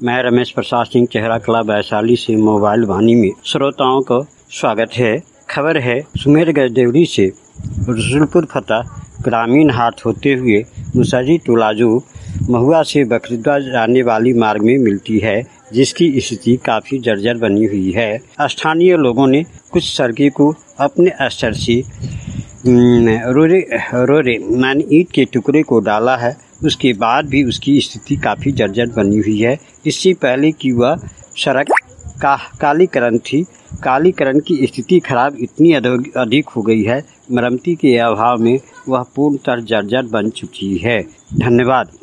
मैं रमेश प्रसाद सिंह चेहरा कला वैशाली से मोबाइल वाणी में श्रोताओं को स्वागत है। खबर है सुमेरगढ़ देवरी से रसूलपुर फता ग्रामीण हाट होते हुए मुसरी टोलाजू महुआ से बखरीदा जाने वाली मार्ग में मिलती है, जिसकी स्थिति काफी जर्जर बनी हुई है। स्थानीय लोगों ने कुछ सड़कें को अपने स्तर से रोरे मानी ईंट के टुकड़े को डाला है, उसके बाद भी उसकी स्थिति काफ़ी जर्जर बनी हुई है। इससे पहले कि वह सड़क कालीकरण थी, कालीकरण की स्थिति खराब इतनी अधिक हो गई है, मरम्मती के अभाव में वह पूर्णतः जर्जर बन चुकी है। धन्यवाद।